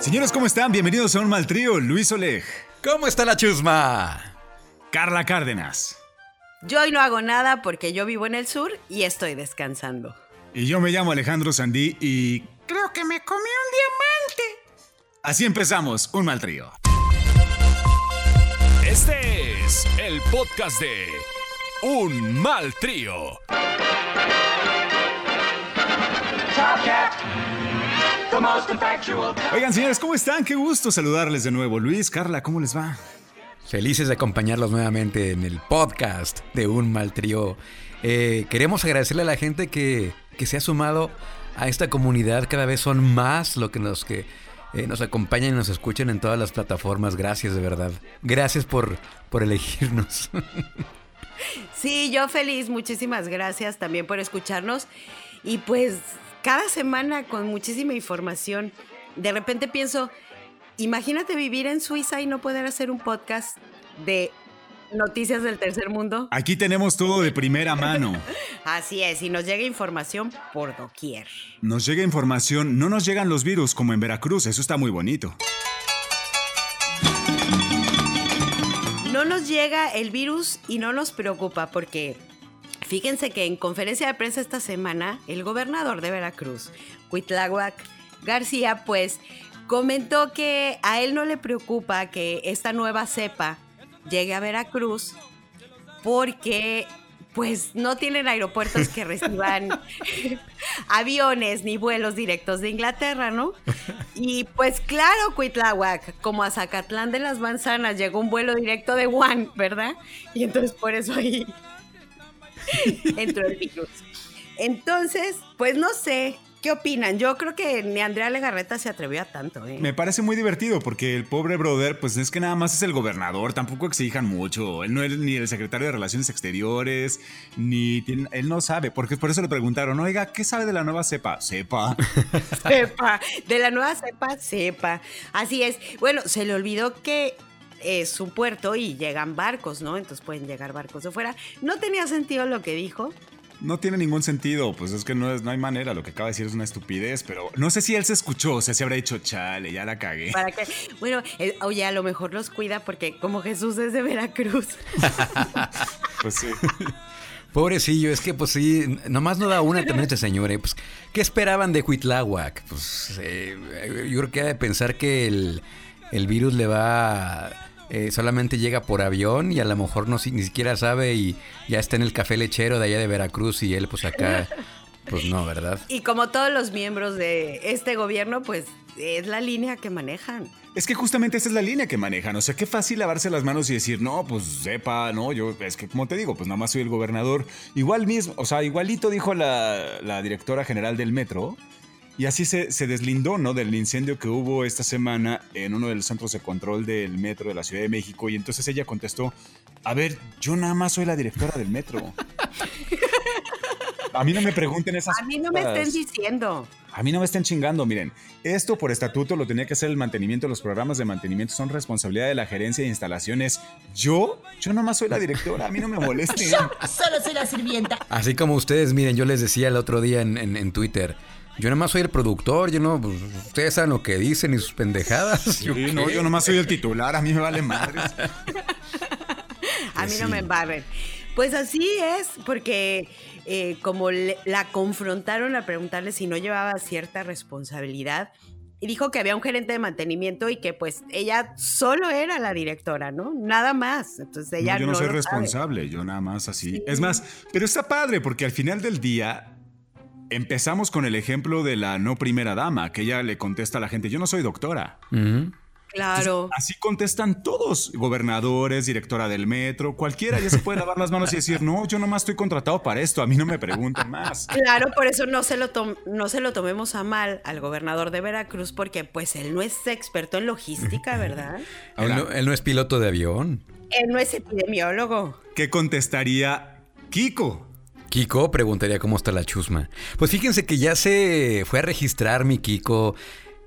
Señores, ¿cómo están? Bienvenidos a Un Mal Trío. Luis Oleg. ¿Cómo está la chusma? Carla Cárdenas. Yo hoy no hago nada porque yo vivo en el sur y estoy descansando. Y yo me llamo Alejandro Sandí y creo que me comí un diamante. Así empezamos, Un Mal Trío. Este es el podcast de Un Mal Trío. Oigan, señores, ¿cómo están? Qué gusto saludarles de nuevo. Luis, Carla, ¿cómo les va? Felices de acompañarlos nuevamente en el podcast de Un Mal Trío. Queremos agradecerle a la gente que se ha sumado a esta comunidad. Cada vez son más los que nos acompañan y nos escuchan en todas las plataformas. Gracias, de verdad. Gracias por elegirnos. Sí, yo feliz. Muchísimas gracias también por escucharnos. Y pues cada semana con muchísima información. De repente pienso, imagínate vivir en Suiza y no poder hacer un podcast de noticias del tercer mundo. Aquí tenemos todo de primera mano. Así es, y nos llega información por doquier. Nos llega información, no nos llegan los virus como en Veracruz, eso está muy bonito. No nos llega el virus y no nos preocupa porque fíjense que en conferencia de prensa esta semana, el gobernador de Veracruz, Cuitláhuac García, pues comentó que a él no le preocupa que esta nueva cepa llegue a Veracruz porque pues no tienen aeropuertos que reciban aviones ni vuelos directos de Inglaterra, ¿no? Y pues claro, Cuitláhuac, como a Zacatlán de las Manzanas llegó un vuelo directo de Wuhan, ¿verdad? Y entonces por eso ahí entró el virus. Entonces, pues no sé, ¿qué opinan? Yo creo que ni Andrea Legarreta se atrevió a tanto, ¿eh? Me parece muy divertido porque el pobre brother, pues es que nada más es el gobernador, tampoco exijan mucho. Él no es ni el secretario de Relaciones Exteriores, él no sabe, porque por eso le preguntaron, oiga, ¿qué sabe de la nueva cepa? Cepa. Cepa, de la nueva cepa, cepa. Así es. Bueno, se le olvidó que es un puerto y llegan barcos, ¿no? Entonces pueden llegar barcos de fuera. ¿No tenía sentido lo que dijo? No tiene ningún sentido, pues es que no hay manera, lo que acaba de decir es una estupidez, pero no sé si él se escuchó, o sea, si habrá dicho, chale, ya la cagué. ¿Para qué? Bueno, oye, a lo mejor los cuida porque como Jesús es de Veracruz. Pues sí. Pobrecillo, es que pues sí, nomás no da una también este señor, ¿eh? Pues, ¿qué esperaban de Cuitláhuac? Pues yo creo que ha de pensar que el virus le va... solamente llega por avión y a lo mejor ni siquiera sabe y ya está en el café lechero de allá de Veracruz y él pues acá, pues no, ¿verdad? Y como todos los miembros de este gobierno, pues es la línea que manejan. Es que justamente esa es la línea que manejan, o sea, qué fácil lavarse las manos y decir, no, pues sepa, no, yo, es que como te digo, pues nada más soy el gobernador. Igual mismo, o sea, igualito dijo la directora general del metro. Y así se deslindó, ¿no? Del incendio que hubo esta semana en uno de los centros de control del metro de la Ciudad de México. Y entonces ella contestó, a ver, yo nada más soy la directora del metro. A mí no me pregunten esas cosas. A mí no me estén diciendo. A mí no me estén chingando, miren. Esto por estatuto lo tenía que hacer el mantenimiento. Los programas de mantenimiento son responsabilidad de la gerencia de instalaciones. Yo nada más soy la directora. A mí no me molesten. Yo solo soy la sirvienta. Así como ustedes, miren, yo les decía el otro día en Twitter... Yo nomás soy el productor, pues, ustedes saben lo que dicen y sus pendejadas. Sí, no, yo nomás soy el titular, a mí me vale madres. A mí no me embarren. Pues así es, porque como la confrontaron al preguntarle si no llevaba cierta responsabilidad, y dijo que había un gerente de mantenimiento y que pues ella solo era la directora, ¿no? Nada más. Entonces ella yo no soy lo responsable, sabe. Yo nada más así. Sí. Es más, pero está padre porque al final del día... Empezamos con el ejemplo de la no primera dama, que ella le contesta a la gente, yo no soy doctora. Uh-huh. Claro. Entonces, así contestan todos, gobernadores, directora del metro, cualquiera ya se puede lavar las manos y decir, no, yo nomás estoy contratado para esto, a mí no me pregunten más. Claro, por eso no se lo tomemos a mal al gobernador de Veracruz, porque pues él no es experto en logística, ¿verdad? Él no es piloto de avión. Él no es epidemiólogo. ¿Qué contestaría Kiko? Kiko preguntaría cómo está la chusma. Pues fíjense que ya se fue a registrar mi Kiko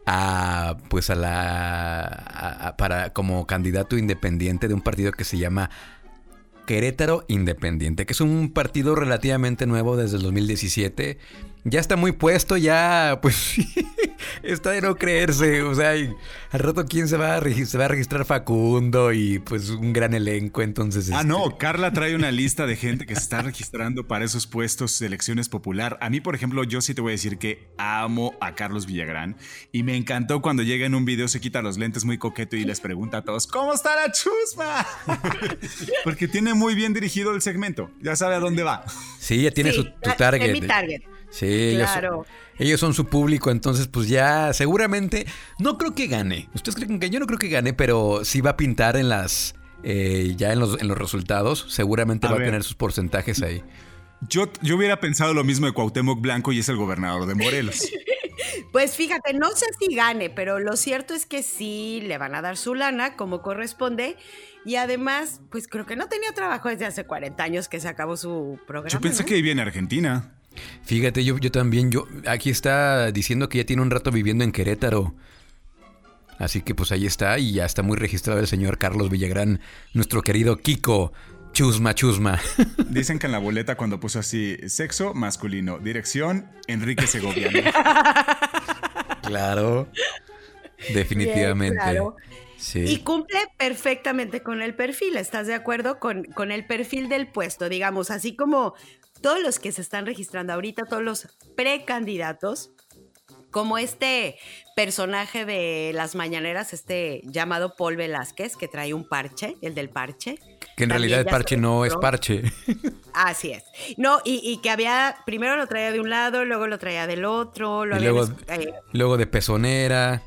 para como candidato independiente de un partido que se llama Querétaro Independiente, que es un partido relativamente nuevo desde el 2017. Ya está muy puesto, ya pues Está de no creerse. O sea, al rato, ¿quién se va a registrar? Se va a registrar Facundo y pues un gran elenco. Entonces. No, Carla trae una lista de gente que se está registrando para esos puestos de elecciones popular. A mí, por ejemplo, yo sí te voy a decir que amo a Carlos Villagrán y me encantó cuando llega en un video, se quita los lentes muy coqueto y les pregunta a todos: ¿cómo está la chusma? Porque tiene muy bien dirigido el segmento. Ya sabe a dónde va. Sí, ya tiene su target. Es mi target. Sí, claro. Ellos son su público, entonces pues ya seguramente, no creo que gane. ¿Ustedes creen que? Yo no creo que gane, pero sí va a pintar en las, ya en los resultados. Seguramente va a tener sus porcentajes ahí. Yo hubiera pensado lo mismo de Cuauhtémoc Blanco y es el gobernador de Morelos. Pues fíjate, no sé si gane, pero lo cierto es que sí le van a dar su lana como corresponde. Y además, pues creo que no tenía trabajo desde hace 40 años que se acabó su programa. Yo pensé que vivía en Argentina. Fíjate, yo también, aquí está diciendo que ya tiene un rato viviendo en Querétaro. Así que pues ahí está, y ya está muy registrado el señor Carlos Villagrán, nuestro querido Kiko Chusma Chusma. Dicen que en la boleta cuando puso así: sexo masculino, dirección Enrique Segoviano. Claro, definitivamente. Bien, claro. Sí. Y cumple perfectamente con el perfil, ¿estás de acuerdo? Con el perfil del puesto, digamos, así como todos los que se están registrando ahorita, todos los precandidatos, como este personaje de las mañaneras, llamado Paul Velázquez, que trae un parche, el del parche. Que en realidad el parche no es parche. Así es. No, y que primero lo traía de un lado, luego lo traía del otro. Luego de pezonera.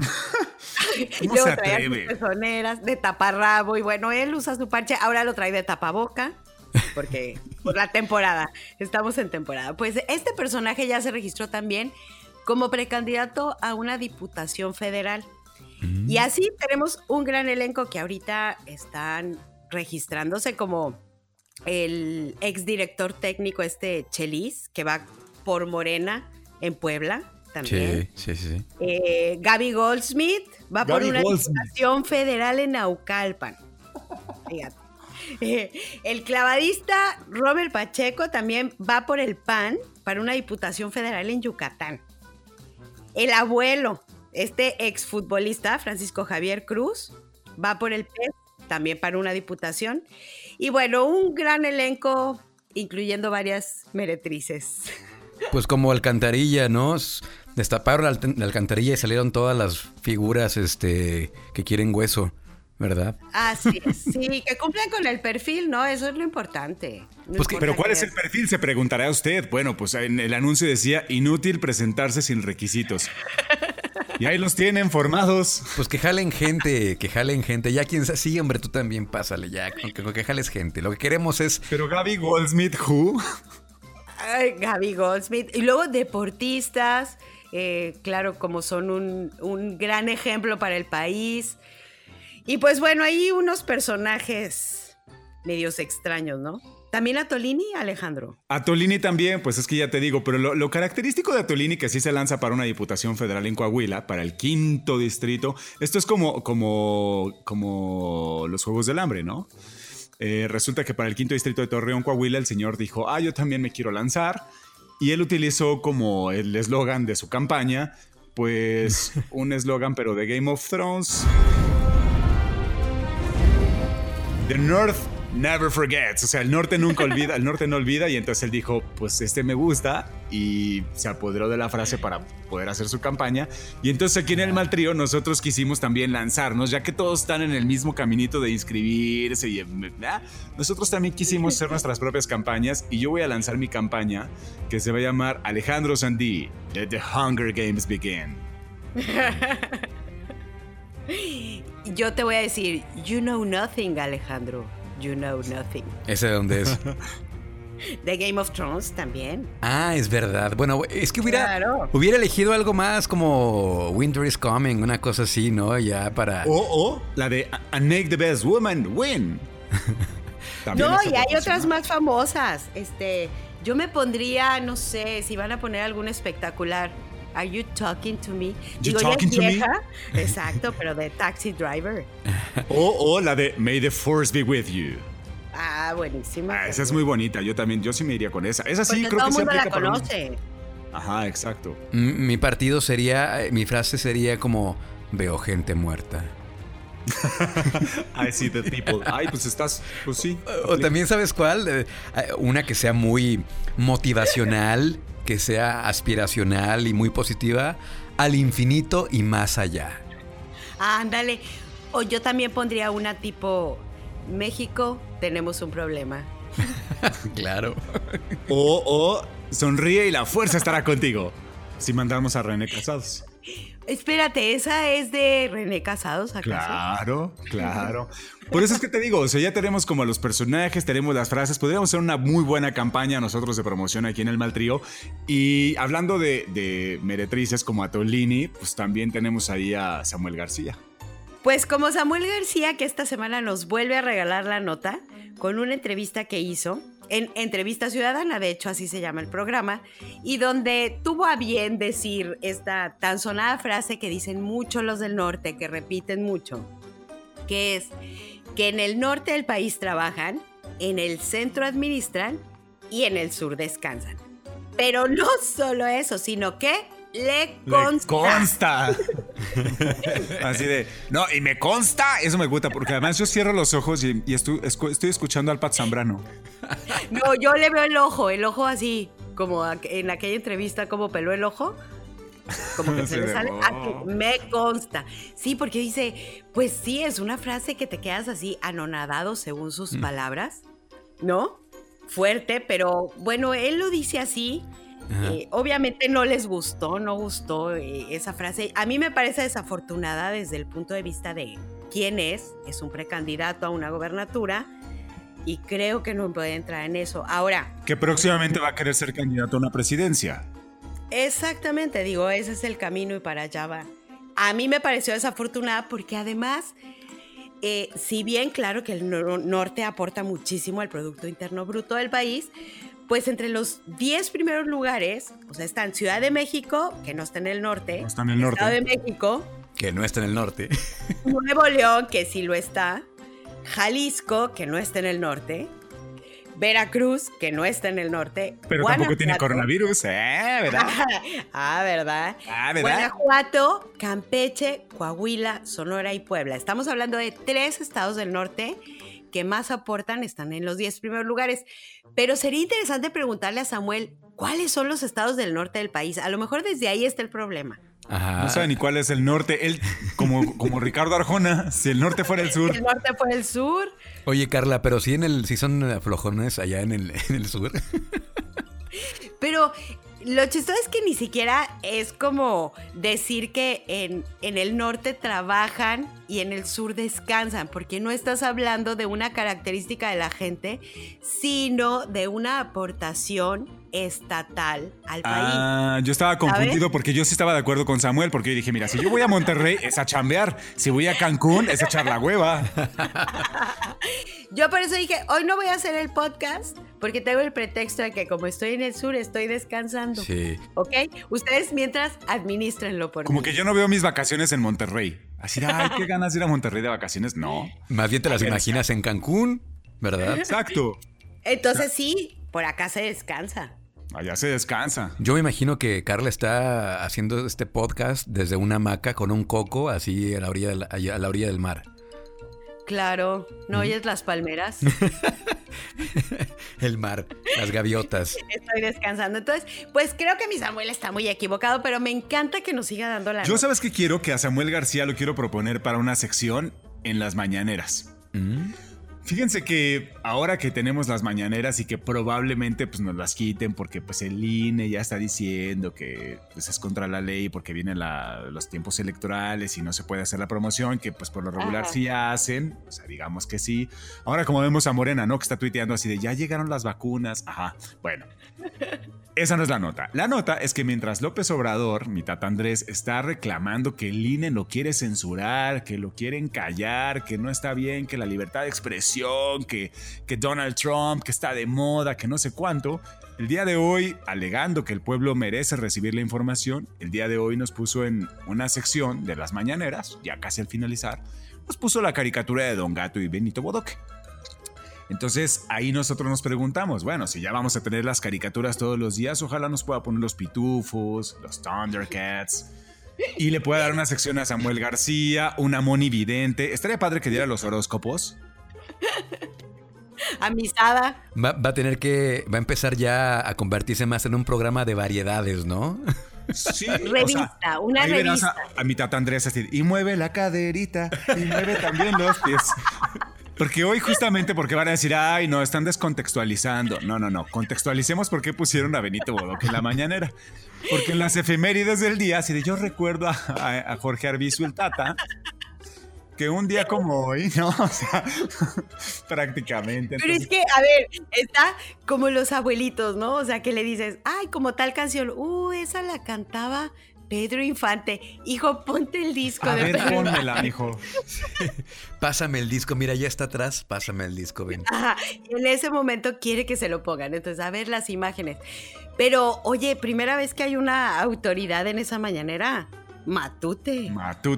¿Cómo luego se traía atreve? sus pezoneras, de taparrabo, y bueno, él usa su parche, ahora lo trae de tapaboca. Porque por la temporada, estamos en temporada. Pues este personaje ya se registró también como precandidato a una diputación federal. Y así tenemos un gran elenco que ahorita están registrándose, como el exdirector técnico Chelis, que va por Morena en Puebla también. Sí. Gaby Goldsmith va por una diputación federal en Naucalpan. Fíjate. El clavadista Robert Pacheco también va por el PAN para una diputación federal en Yucatán. El abuelo, exfutbolista Francisco Javier Cruz, va por el PES también para una diputación. Y bueno, un gran elenco, incluyendo varias meretrices. Pues como Alcantarilla, ¿no? Destaparon la alcantarilla y salieron todas las figuras que quieren hueso, ¿verdad? Así es, sí, que cumplan con el perfil, ¿no? Eso es lo importante. Pero ¿cuál es el perfil? Se preguntará usted. Bueno, pues en el anuncio decía: inútil presentarse sin requisitos. Y ahí los tienen formados. Pues que jalen gente. Ya quien sea, sí, hombre, tú también pásale ya, con que jales gente. Lo que queremos es... Pero Gaby Goldsmith, ¿who? Ay, Gaby Goldsmith. Y luego deportistas, claro, como son un gran ejemplo para el país. Y pues bueno, hay unos personajes medios extraños, ¿no? También Atolini, Alejandro. Atolini también, pues es que ya te digo, pero lo característico de Atolini, que sí se lanza para una diputación federal en Coahuila, para el 5º distrito. Esto es como los Juegos del Hambre, ¿no? Resulta que para el 5º distrito de Torreón, Coahuila, el señor dijo: yo también me quiero lanzar. Y él utilizó como el eslogan de su campaña, pues un eslogan pero de Game of Thrones: The North never forgets. O sea, el norte nunca olvida, el norte no olvida. Y entonces él dijo: pues me gusta. Y se apoderó de la frase para poder hacer su campaña. Y entonces aquí en el Mal Trío nosotros quisimos también lanzarnos, ya que todos están en el mismo caminito de inscribirse y nosotros también quisimos hacer nuestras propias campañas. Y yo voy a lanzar mi campaña, que se va a llamar Alejandro Sandí, Let the Hunger Games Begin. Yo te voy a decir: you know nothing, Alejandro. You know nothing. ¿Ese de dónde es? De Game of Thrones también. Ah, es verdad. Bueno, es que hubiera elegido algo más como Winter is Coming, una cosa así, ¿no? Ya para... O la de And Make the Best Woman Win. No, y hay otras más famosas. Yo me pondría, no sé, si van a poner algún espectacular. Are you talking to me? You talking to me? Exacto, pero de Taxi Driver. O la de May the Force be with you. Ah, buenísima. Esa es muy bonita. Yo sí me iría con esa. Esa sí, porque creo todo que el mundo se la aplica para conoce. Ajá, exacto. Mi partido sería, mi frase sería como, veo gente muerta. I see the people. Ay, pues estás, pues sí. O también, ¿sabes cuál? Una que sea muy motivacional, que sea aspiracional y muy positiva, al infinito y más allá. Ándale. O yo también pondría una tipo, México, tenemos un problema. Claro. O sonríe y la fuerza estará contigo. Si mandamos a René Casados. Espérate, ¿esa es de René Casados acaso? Claro. Por eso es que te digo, o sea, ya tenemos como los personajes, tenemos las frases, podríamos hacer una muy buena campaña nosotros de promoción aquí en el Mal Trío. Y hablando de meretrices como a Tolini, pues también tenemos ahí a Samuel García. Pues como Samuel García, que esta semana nos vuelve a regalar la nota con una entrevista que hizo en Entrevista Ciudadana, de hecho así se llama el programa, y donde tuvo a bien decir esta tan sonada frase que dicen mucho los del norte, que repiten mucho, que es que en el norte del país trabajan, en el centro administran y en el sur descansan. Pero no solo eso, sino que le consta. Así de, no, y me consta, eso me gusta, porque además yo cierro los ojos y estoy escuchando al Pat Zambrano. No, yo le veo el ojo así, como en aquella entrevista, como peló el ojo. Como que se le sale. Me consta. Sí, porque dice, pues sí, es una frase que te quedas así anonadado según sus palabras, ¿no? Fuerte, pero bueno, él lo dice así. Obviamente no gustó esa frase. A mí me parece desafortunada desde el punto de vista de quién es un precandidato a una gobernatura y creo que no puede entrar en eso. Ahora, que próximamente va a querer ser candidato a una presidencia. Exactamente, digo, ese es el camino y para allá va. A mí me pareció desafortunada porque además, si bien claro que el norte aporta muchísimo al Producto Interno Bruto del país, pues entre los 10 primeros lugares, o sea, están Ciudad de México, que no está en el norte, no está en el norte. Estado de México, que no está en el norte, Nuevo León, que sí lo está, Jalisco, que no está en el norte, Veracruz, que no está en el norte, pero Guanajuato, tampoco tiene coronavirus, ¿verdad? ¿verdad? ¿Verdad? Guanajuato, Campeche, Coahuila, Sonora y Puebla. Estamos hablando de 3 estados del norte que más aportan, están en los 10 primeros lugares. Pero sería interesante preguntarle a Samuel, ¿cuáles son los estados del norte del país? A lo mejor desde ahí está el problema. Ajá. No sabe ni cuál es el norte. Él, como Ricardo Arjona, si el norte fuera el sur. Si el norte fuera el sur. Oye, Carla, pero si son flojones allá en el sur. Pero lo chistoso es que ni siquiera es como decir que en el norte trabajan y en el sur descansan, porque no estás hablando de una característica de la gente, sino de una aportación estatal al país. Yo estaba confundido, ¿sabes? porque yo sí estaba de acuerdo con Samuel, porque yo dije, mira, si yo voy a Monterrey es a chambear, si voy a Cancún es a echar la hueva. Yo por eso dije, hoy no voy a hacer el podcast porque tengo el pretexto de que como estoy en el sur estoy descansando. Sí. ¿Ok? Ustedes mientras administrenlo por Como mí. que yo no veo mis vacaciones en Monterrey. Así, ay, qué ganas de ir a Monterrey de vacaciones. No. Más bien te las imaginas en Cancún, ¿verdad? Exacto. Entonces sí, por acá se descansa. Allá se descansa. Yo me imagino que Carla está haciendo este podcast desde una hamaca con un coco así a la orilla del mar. Claro, ¿no oyes las palmeras? El mar, las gaviotas. Estoy descansando. Entonces, pues creo que mi Samuel está muy equivocado, pero me encanta que nos siga dando la Yo, nota. ¿sabes qué quiero? Que a Samuel García lo quiero proponer para una sección en las mañaneras. Fíjense que ahora que tenemos las mañaneras y que probablemente pues, nos las quiten porque pues, el INE ya está diciendo que pues, es contra la ley porque vienen los tiempos electorales y no se puede hacer la promoción, que pues por lo regular sí hacen, o sea, digamos que sí. Ahora como vemos a Morena, ¿no? Que está tuiteando así de ya llegaron las vacunas. Ajá, bueno. Esa no es la nota. La nota es que mientras López Obrador, mi tata Andrés, está reclamando que el INE lo quiere censurar, que lo quieren callar, que no está bien, que la libertad de expresión, que Donald Trump, que está de moda, que no sé cuánto, el día de hoy, alegando que el pueblo merece recibir la información, el día de hoy nos puso en una sección de las mañaneras, ya casi al finalizar, nos puso la caricatura de Don Gato y Benito Bodoque. Entonces ahí nosotros nos preguntamos, bueno, si ya vamos a tener las caricaturas todos los días, ojalá nos pueda poner los Pitufos, los Thundercats, y le pueda dar una sección a Samuel García, una Moni Vidente. Estaría padre que diera los horóscopos. Amisada. Va a empezar ya a convertirse más en un programa de variedades, ¿no? Sí, Revista, una ahí verás revista. a mi tata Andrés así, y mueve la caderita, y mueve también los pies. Porque hoy justamente porque van a decir, ay, no, están descontextualizando. No, contextualicemos por qué pusieron a Benito Bodoque en la mañanera. Porque en las efemérides del día, así de yo recuerdo a Jorge Arbizu, el tata, que un día como hoy, ¿no? O sea, prácticamente. Pero es que, a ver, está como los abuelitos, ¿no? O sea, que le dices, ay, como tal canción, esa la cantaba Pedro Infante. Hijo, ponte el disco A de ver, Pedro pónmela, mijo. Pásame el disco, mira, ya está atrás, pásame el disco, ven. Ajá, y en ese momento quiere que se lo pongan. Entonces, a ver las imágenes. Pero, oye, primera vez que hay una autoridad en esa mañanera. Matute.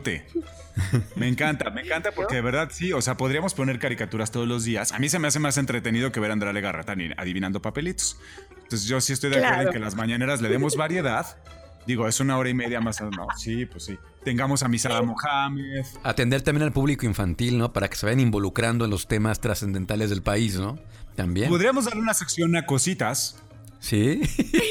Me encanta porque de verdad sí, o sea, podríamos poner caricaturas todos los días. A mí se me hace más entretenido que ver a Andrea Legarreta adivinando papelitos. Entonces yo sí estoy de acuerdo en que las mañaneras le demos variedad. Digo, es 1.5 más. No, sí, pues sí. Tengamos a Misada Mohamed. Atender también al público infantil, ¿no? Para que se vayan involucrando en los temas trascendentales del país, ¿no? También. Podríamos darle una sección a cositas. ¿Sí?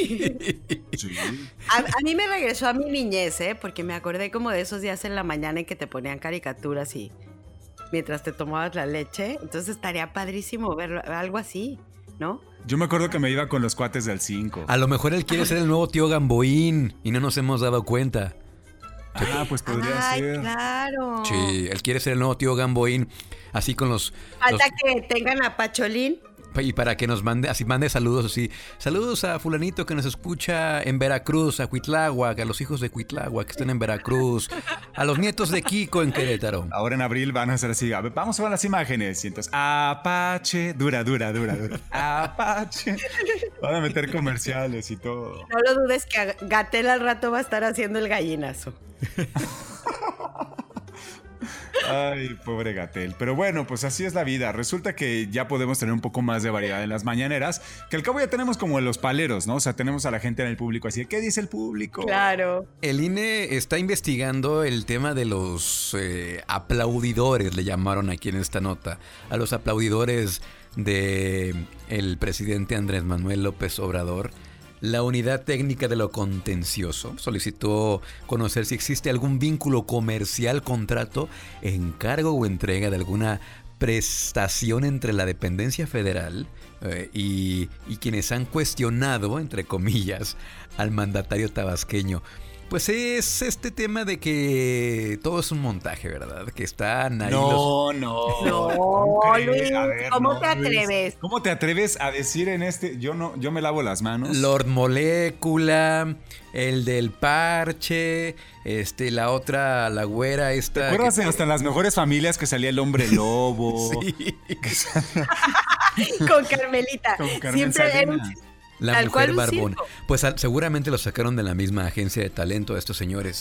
Sí. A mí me regresó a mi niñez, porque me acordé como de esos días en la mañana en que te ponían caricaturas y mientras te tomabas la leche. Entonces estaría padrísimo ver algo así, ¿no? Yo me acuerdo que me iba con los cuates del 5. A lo mejor él quiere ser el nuevo tío Gamboín y no nos hemos dado cuenta. Ah, pues podría ser. Claro. Sí, él quiere ser el nuevo tío Gamboín, así con los... Falta que tengan a Pacholín. Y para que nos mande saludos así. Saludos a fulanito que nos escucha en Veracruz, a Cuitláhuac, a los hijos de Cuitláhuac que están en Veracruz, a los nietos de Kiko en Querétaro. Ahora en abril van a hacer así, a ver, vamos a ver las imágenes. Y entonces, Apache, dura. Apache. Van a meter comerciales y todo. No lo dudes que Gatell al rato va a estar haciendo el gallinazo. Ay, pobre Gatell. Pero bueno, pues así es la vida. Resulta que ya podemos tener un poco más de variedad en las mañaneras, que al cabo ya tenemos como los paleros, ¿no? O sea, tenemos a la gente en el público así, ¿qué dice el público? Claro. El INE está investigando el tema de los aplaudidores, le llamaron aquí en esta nota, a los aplaudidores de el presidente Andrés Manuel López Obrador. La Unidad Técnica de lo Contencioso solicitó conocer si existe algún vínculo comercial, contrato, encargo o entrega de alguna prestación entre la dependencia federal y quienes han cuestionado, entre comillas, al mandatario tabasqueño. Pues es este tema de que todo es un montaje, ¿verdad? Que están ahí No, Luis, ¿cómo te atreves? ¿Cómo te atreves a decir en este? Yo me lavo las manos. Lord Molécula, el del parche, la otra, la güera esta. ¿Te acuerdas hasta en Las Mejores Familias que salía el hombre lobo? Sí. Con Carmelita. Con Carmen Salinas. La Tal mujer cual, barbona. circo. Pues seguramente lo sacaron de la misma agencia de talento a estos señores.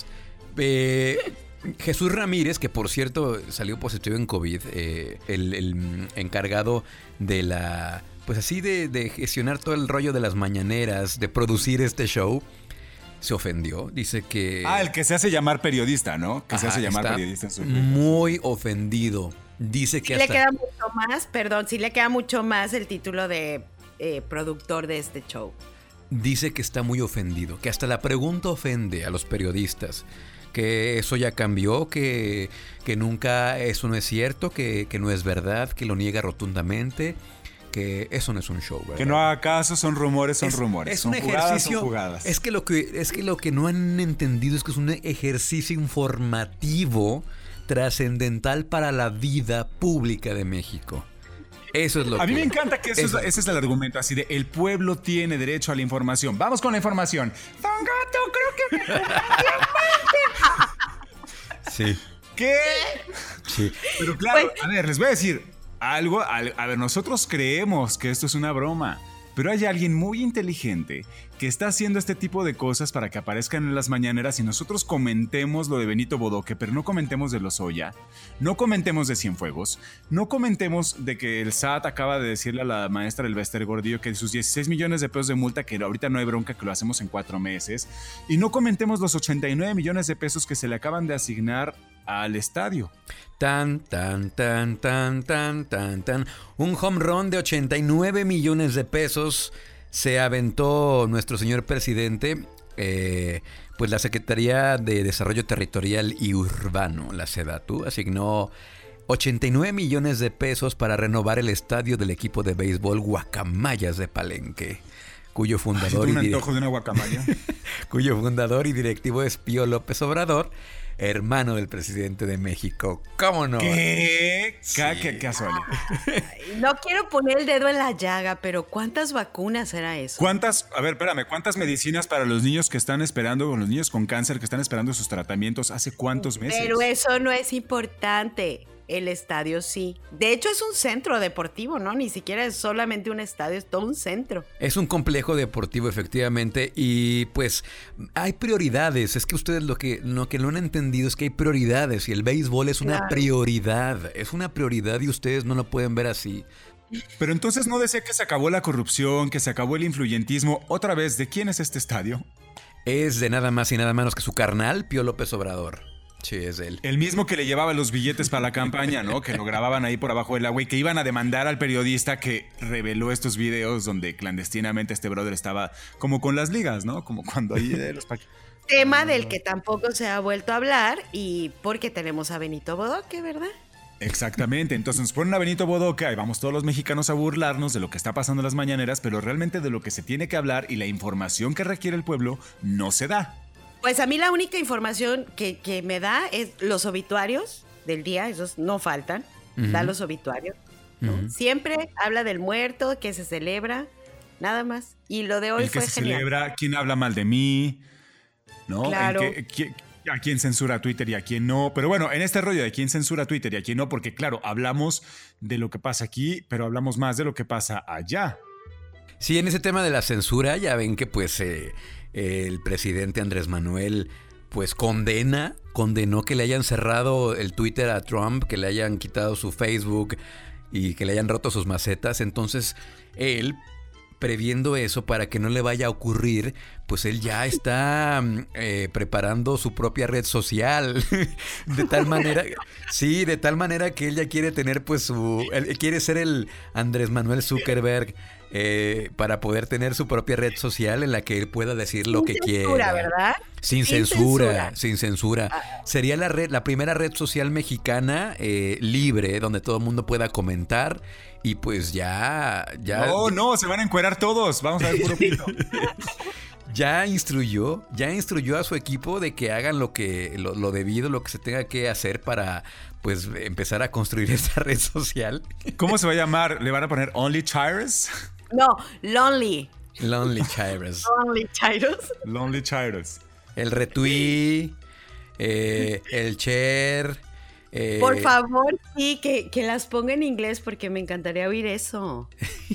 Jesús Ramírez, que por cierto salió positivo en COVID, el encargado de la... Pues así de gestionar todo el rollo de las mañaneras, de producir este show, se ofendió. Dice que... el que se hace llamar periodista, ¿no? Que se Ajá, hace llamar está periodista en su muy ofendido. Dice que Sí le queda mucho más, sí le queda mucho más el título de productor de este show. Dice que está muy ofendido, que hasta la pregunta ofende a los periodistas, que eso ya cambió, que nunca eso no es cierto, que no es verdad, que lo niega rotundamente, que eso no es un show, ¿verdad? Que no haga caso, son rumores, son rumores. Es son un jugadas, ejercicio. son jugadas. Es que lo que no han entendido es que es un ejercicio informativo trascendental para la vida pública de México. Eso es lo que... A mí me encanta que ese es el argumento, así de el pueblo tiene derecho a la información. Vamos con la información. Don Gato, creo que... Sí. ¿Qué? Sí. Pero claro, Pues- a ver, les voy a decir algo. A ver, nosotros creemos que esto es una broma. pero hay alguien muy inteligente que está haciendo este tipo de cosas para que aparezcan en las mañaneras y nosotros comentemos lo de Benito Bodoque, pero no comentemos de Lozoya, no comentemos de Cienfuegos, no comentemos de que el SAT acaba de decirle a la maestra del Bester Gordillo que sus 16 millones de pesos de multa, que ahorita no hay bronca, que lo hacemos en 4 meses, y no comentemos los 89 millones de pesos que se le acaban de asignar al estadio. Tan. Un home run de 89 millones de pesos se aventó nuestro señor presidente. Pues la Secretaría de Desarrollo Territorial y Urbano, la SEDATU, asignó 89 millones de pesos para renovar el estadio del equipo de béisbol Guacamayas de Palenque, cuyo fundador, un antojo de una guacamaya. Cuyo fundador y directivo es Pío López Obrador, hermano del presidente de México. ¿Cómo no? ¿Qué? Sí. ¿Qué casualidad? No quiero poner el dedo en la llaga, pero ¿cuántas vacunas era eso? ¿Cuántas medicinas para los niños que están esperando, los niños con cáncer que están esperando sus tratamientos hace cuántos meses? Pero eso no es importante. El estadio sí. De hecho, es un centro deportivo, ¿no? Ni siquiera es solamente un estadio, es todo un centro. Es un complejo deportivo, efectivamente, y pues hay prioridades. Es que ustedes lo que no han entendido es que hay prioridades y el béisbol es una prioridad. Es una prioridad y ustedes no lo pueden ver así. Pero entonces no decía que se acabó la corrupción, que se acabó el influyentismo. Otra vez, ¿de quién es este estadio? Es de nada más y nada menos que su carnal, Pío López Obrador. Sí, es él. El mismo que le llevaba los billetes para la campaña, ¿no? Que lo grababan ahí por abajo del agua y que iban a demandar al periodista que reveló estos videos donde clandestinamente este brother estaba como con las ligas, ¿no? Como cuando ahí de los Tema del que tampoco se ha vuelto a hablar y porque tenemos a Benito Bodoque, ¿verdad? Exactamente, entonces nos ponen a Benito Bodoque, ahí vamos todos los mexicanos a burlarnos de lo que está pasando en las mañaneras, pero realmente de lo que se tiene que hablar y la información que requiere el pueblo no se da. Pues a mí la única información que me da es los obituarios del día, esos no faltan, da los obituarios, ¿no? Siempre habla del muerto, que se celebra, nada más. Y lo de hoy el que fue se genial. celebra, quién habla mal de mí, ¿no? Claro. A quién censura Twitter y a quién no. Pero bueno, en este rollo de quién censura Twitter y a quién no, porque claro, hablamos de lo que pasa aquí, pero hablamos más de lo que pasa allá. Sí, en ese tema de la censura ya ven que pues el presidente Andrés Manuel pues condenó que le hayan cerrado el Twitter a Trump, que le hayan quitado su Facebook y que le hayan roto sus macetas. Entonces él, previendo eso para que no le vaya a ocurrir, pues él ya está preparando su propia red social. De tal manera que él ya quiere tener pues él quiere ser el Andrés Manuel Zuckerberg, para poder tener su propia red social en la que él pueda decir lo que quiera. ¿Verdad? Sin censura. Sería la primera red social mexicana libre, donde todo el mundo pueda comentar y pues ya... No, se van a encuerar todos, vamos a ver puro pito. Ya instruyó a su equipo de que hagan lo debido, lo que se tenga que hacer para pues empezar a construir esta red social. ¿Cómo se va a llamar? ¿Le van a poner Only Chires? No, Lonely. Lonely Chires. Lonely Chires. Lonely Chires. El retweet, el share. Por favor, sí, que las ponga en inglés porque me encantaría oír eso.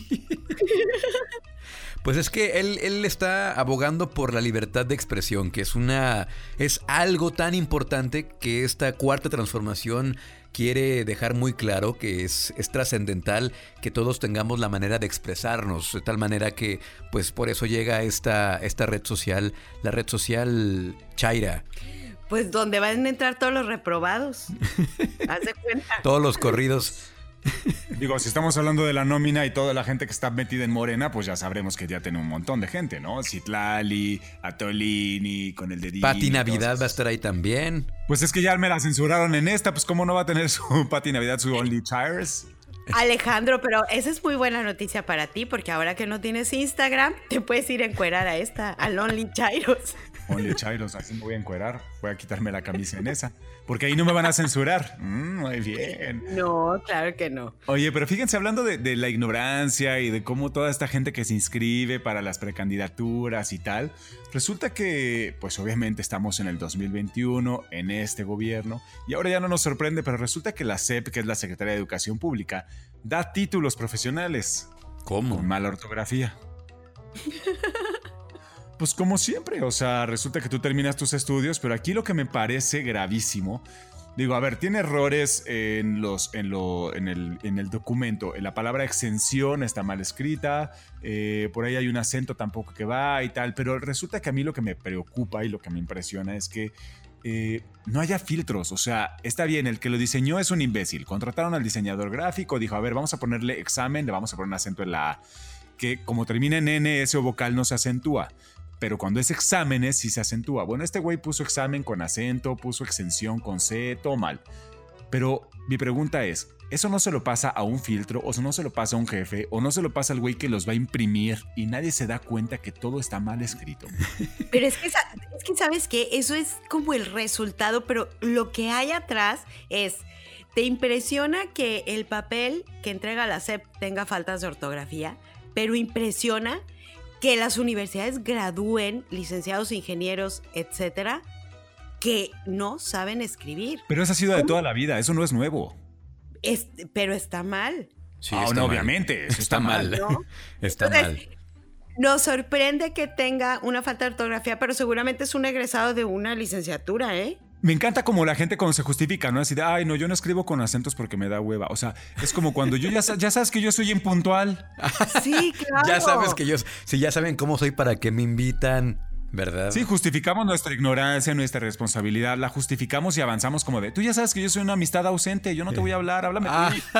Pues es que él está abogando por la libertad de expresión, que es algo tan importante que esta cuarta transformación quiere dejar muy claro, que es trascendental que todos tengamos la manera de expresarnos, de tal manera que pues por eso llega esta red social, la red social Chaira. Pues donde van a entrar todos los reprobados. Haz de cuenta. Todos los corridos. Digo, si estamos hablando de la nómina y toda la gente que está metida en Morena, pues ya sabremos que ya tiene un montón de gente, ¿no? Citlali, Atolini, con el dedito. Pati Navidad va a estar ahí también. Pues es que ya me la censuraron en esta, pues ¿cómo no va a tener su Pati Navidad, su Only Chires? Alejandro, pero esa es muy buena noticia para ti, porque ahora que no tienes Instagram, te puedes ir a encuerar a Lonely Chairos. Only Chairos, así me voy a encuerar. Voy a quitarme la camisa en esa. Porque ahí no me van a censurar. Muy bien. No, claro que no. Oye, pero fíjense, hablando de la ignorancia y de cómo toda esta gente que se inscribe para las precandidaturas y tal, resulta que, pues obviamente estamos en el 2021, en este gobierno, y ahora ya no nos sorprende, pero resulta que la SEP, que es la Secretaría de Educación Pública, da títulos profesionales. ¿Cómo? Con mala ortografía. Pues como siempre, o sea, resulta que tú terminas tus estudios, pero aquí lo que me parece gravísimo, digo, a ver, tiene errores en el documento. La palabra exención está mal escrita, por ahí hay un acento tampoco que va y tal, pero resulta que a mí lo que me preocupa y lo que me impresiona es que no haya filtros. O sea, está bien, el que lo diseñó es un imbécil. Contrataron al diseñador gráfico, dijo, a ver, vamos a ponerle examen, le vamos a poner un acento en la A, que como termina en N, ese vocal no se acentúa. Pero cuando es exámenes sí se acentúa. Bueno, este güey puso examen con acento, puso exención con C, todo mal. Pero mi pregunta es, ¿eso no se lo pasa a un filtro, o no se lo pasa a un jefe, o no se lo pasa al güey que los va a imprimir y nadie se da cuenta que todo está mal escrito? Pero es que ¿sabes qué? Eso es como el resultado, pero lo que hay atrás es, ¿te impresiona que el papel que entrega la SEP tenga faltas de ortografía? Pero impresiona que las universidades gradúen licenciados, ingenieros, etcétera, que no saben escribir. Pero eso ha sido de toda la vida, eso no es nuevo. Pero está mal. Sí, no, está mal. obviamente, eso está mal. ¿No? Está Entonces, mal. nos sorprende que tenga una falta de ortografía, pero seguramente es un egresado de una licenciatura, ¿eh? Me encanta como la gente cuando se justifica, ¿no? Así de, ay, no, yo no escribo con acentos porque me da hueva. O sea, es como cuando yo ya sabes que yo soy impuntual. Sí, claro. Ya sabes que ya saben cómo soy para que me invitan, ¿verdad? Sí, justificamos nuestra ignorancia, nuestra responsabilidad, la justificamos y avanzamos como de, tú ya sabes que yo soy una amistad ausente, yo no te voy a hablar, háblame tú.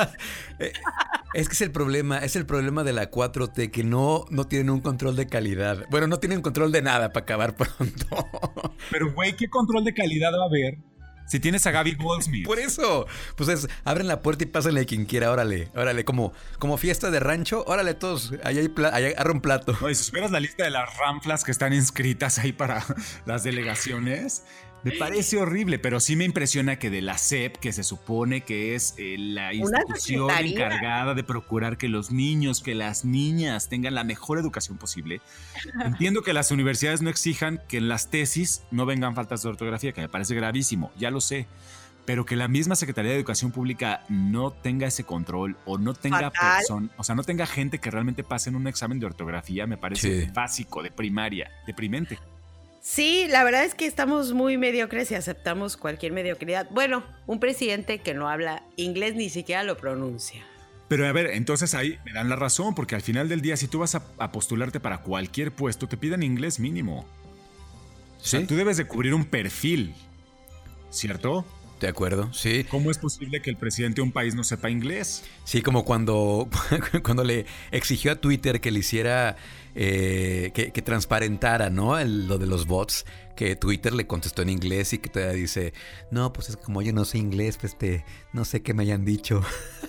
Es que es el problema de la 4T, que no tienen un control de calidad. Bueno, no tienen control de nada para acabar pronto. Pero, güey, ¿qué control de calidad va a haber si tienes a Gaby Goldsmith? Por eso, pues abren la puerta y pásenle a quien quiera, órale, como fiesta de rancho, órale todos, allá agarra un plato. No, y si supieras la lista de las ranflas que están inscritas ahí para las delegaciones, me parece horrible, pero sí me impresiona que de la SEP, que se supone que es la institución encargada de procurar que los niños, que las niñas tengan la mejor educación posible, entiendo que las universidades no exijan que en las tesis no vengan faltas de ortografía, que me parece gravísimo, ya lo sé, pero que la misma Secretaría de Educación Pública no tenga ese control o no tenga no tenga gente que realmente pase en un examen de ortografía, me parece básico, de primaria, deprimente. Sí, la verdad es que estamos muy mediocres y aceptamos cualquier mediocridad. Bueno, un presidente que no habla inglés ni siquiera lo pronuncia. Pero a ver, entonces ahí me dan la razón, porque al final del día, si tú vas a postularte para cualquier puesto, te piden inglés mínimo. O sea, tú debes de cubrir un perfil, ¿cierto? De acuerdo, sí. ¿Cómo es posible que el presidente de un país no sepa inglés? Sí, como cuando le exigió a Twitter que le hiciera, que transparentara, ¿no? Lo de los bots, que Twitter le contestó en inglés y que todavía dice, no, pues es como yo no sé inglés, pues no sé qué me hayan dicho.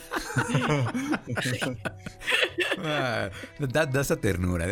Da esa ternura.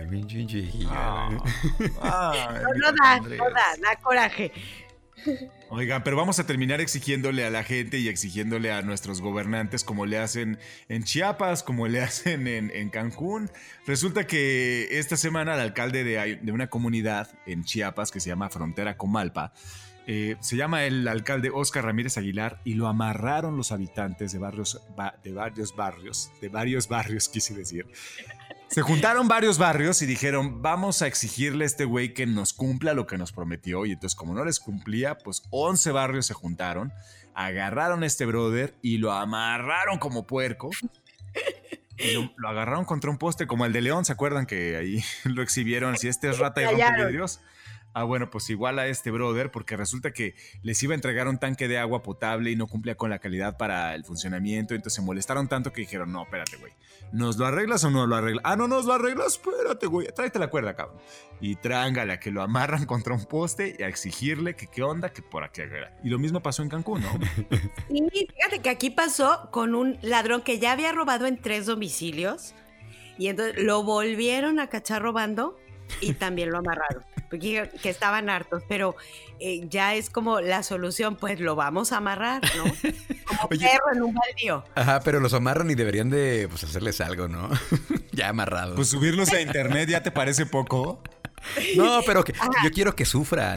No da coraje. Oigan, pero vamos a terminar exigiéndole a la gente y exigiéndole a nuestros gobernantes como le hacen en Chiapas, como le hacen en Cancún. Resulta que esta semana el alcalde de una comunidad en Chiapas que se llama Frontera Comalpa, se llama el alcalde Óscar Ramírez Aguilar, y lo amarraron los habitantes de varios barrios, quise decir. Se juntaron varios barrios y dijeron, vamos a exigirle a este güey que nos cumpla lo que nos prometió. Y entonces, como no les cumplía, pues 11 barrios se juntaron, agarraron a este brother y lo amarraron como puerco. Y lo agarraron contra un poste como el de León, ¿se acuerdan que ahí lo exhibieron? Si este es rata y rompe vidrios. Ah, bueno, pues igual a este brother, porque resulta que les iba a entregar un tanque de agua potable y no cumplía con la calidad para el funcionamiento. Entonces se molestaron tanto que dijeron, no, espérate, güey, ¿nos lo arreglas o no lo arreglas? Ah, no nos lo arreglas, espérate, güey, tráete la cuerda, cabrón. Y trángala, que lo amarran contra un poste y a exigirle que qué onda, que por aquí. Y lo mismo pasó en Cancún, ¿no? Sí, fíjate que aquí pasó con un ladrón que ya había robado en 3 domicilios y entonces lo volvieron a cachar robando y también lo amarraron. Porque que estaban hartos, pero ya es como la solución, pues lo vamos a amarrar, ¿no? Como perro en un baldío. Ajá, pero los amarran y deberían de hacerles algo, ¿no? Ya amarrados. Pues subirlos a internet, ¿ya te parece poco? No, pero yo quiero que sufran.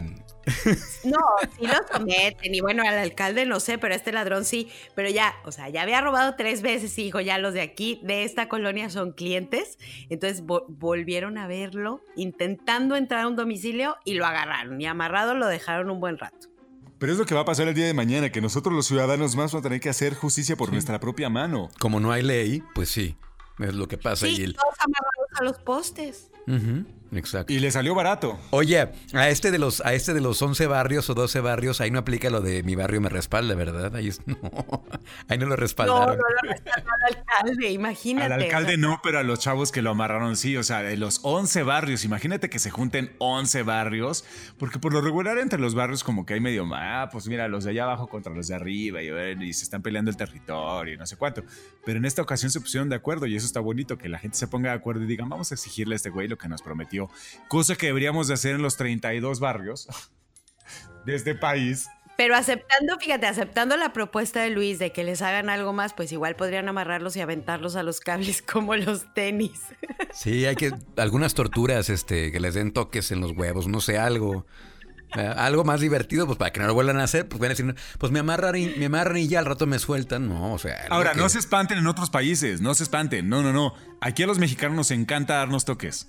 No, sí lo someten. Y bueno, al alcalde no sé, pero a este ladrón sí. Pero ya, o sea, ya había robado 3 veces y dijo, ya los de aquí, de esta colonia son clientes. Entonces volvieron a verlo intentando entrar a un domicilio y lo agarraron. Y amarrado lo dejaron un buen rato. Pero es lo que va a pasar el día de mañana, que nosotros los ciudadanos más vamos a tener que hacer justicia por nuestra propia mano. Como no hay ley, pues sí, es lo que pasa. Sí, todos amarrados a los postes. Exacto. Y le salió barato. Oye, a este de los 11 barrios o 12 barrios, ahí no aplica lo de mi barrio me respalda, ¿verdad? Ahí no lo respaldaron. No lo respaldó al alcalde, imagínate. Al alcalde no, pero a los chavos que lo amarraron sí. O sea, de los 11 barrios, imagínate que se junten 11 barrios, porque por lo regular entre los barrios como que hay medio, pues mira, los de allá abajo contra los de arriba y se están peleando el territorio y no sé cuánto. Pero en esta ocasión se pusieron de acuerdo y eso está bonito, que la gente se ponga de acuerdo y digan, vamos a exigirle a este güey lo que nos prometió. Cosa que deberíamos de hacer en los 32 barrios de este país. Pero aceptando la propuesta de Luis de que les hagan algo más, pues igual podrían amarrarlos y aventarlos a los cables como los tenis. Sí, hay algunas torturas, que les den toques en los huevos, no sé, algo más divertido, pues para que no lo vuelvan a hacer, pues van a decir, pues me amarran y ya al rato me sueltan, no, o sea. Ahora, no se espanten en otros países, no se espanten, no. Aquí a los mexicanos nos encanta darnos toques.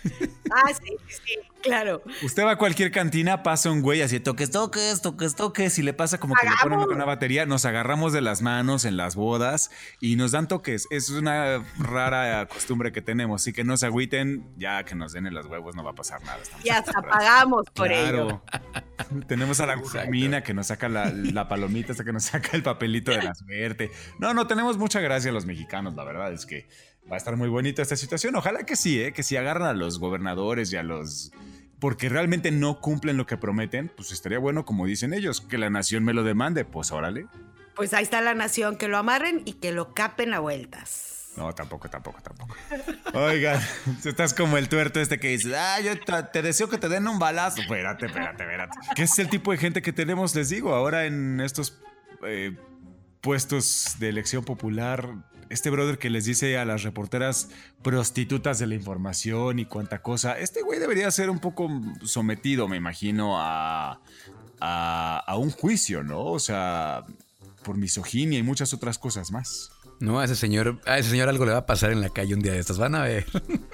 Sí, claro. Usted va a cualquier cantina, pasa un güey así, toques, y le pasa como que le ponen una batería, nos agarramos de las manos en las bodas y nos dan toques. Es una rara costumbre que tenemos, así que no se agüiten, ya que nos den en los huevos no va a pasar nada. Y hasta pagamos por ello. Tenemos a la gurmina que nos saca la palomita, hasta que nos saca el papelito de la suerte. No, tenemos mucha gracia los mexicanos, la verdad es que va a estar muy bonita esta situación. Ojalá que sí, que si agarran a los gobernadores y a los... porque realmente no cumplen lo que prometen, pues estaría bueno, como dicen ellos, que la nación me lo demande, pues órale. Pues ahí está la nación, que lo amarren y que lo capen a vueltas. No, tampoco. Oigan, estás como el tuerto que dice, yo te deseo que te den un balazo. Espérate. ¿Qué es el tipo de gente que tenemos, les digo, ahora en estos puestos de elección popular? Este brother que les dice a las reporteras prostitutas de la información y cuánta cosa. Este güey debería ser un poco sometido, me imagino, a un juicio, ¿no? O sea, por misoginia y muchas otras cosas más. No, a ese señor algo le va a pasar en la calle un día de estos. Van a ver.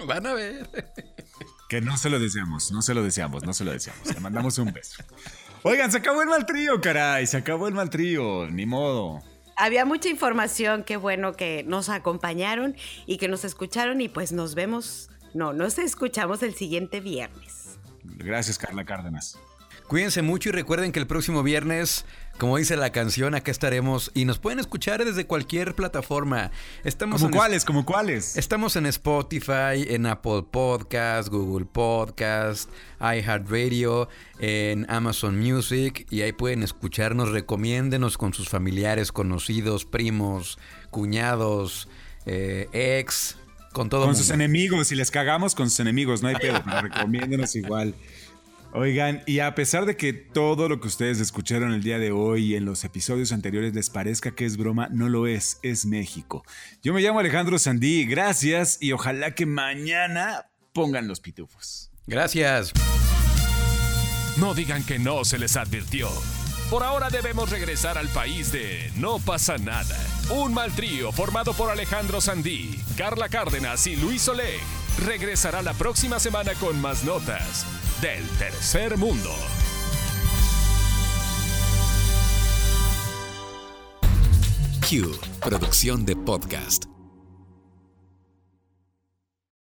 Que no se lo deseamos. Le mandamos un beso. Oigan, se acabó el mal trío, caray. Ni modo. Había mucha información, qué bueno que nos acompañaron y que nos escucharon y pues nos escuchamos el siguiente viernes. Gracias, Carla Cárdenas. Cuídense mucho y recuerden que el próximo viernes, como dice la canción, acá estaremos y nos pueden escuchar desde cualquier plataforma. ¿Cómo cuáles? Estamos en Spotify, en Apple Podcast, Google Podcast, iHeartRadio, en Amazon Music y ahí pueden escucharnos, recomiéndenos con sus familiares, conocidos, primos, cuñados, ex, con todo mundo. Con sus enemigos, si les cagamos con sus enemigos, no hay pedo, pero recomiéndenos igual. Oigan, y a pesar de que todo lo que ustedes escucharon el día de hoy y en los episodios anteriores les parezca que es broma, no lo es México. Yo me llamo Alejandro Sandí, gracias y ojalá que mañana pongan los pitufos. Gracias. No digan que no se les advirtió. Por ahora debemos regresar al país de No pasa nada. Un mal trío formado por Alejandro Sandí, Carla Cárdenas y Luis Oleg regresará la próxima semana con más notas del tercer mundo. Q, producción de podcast.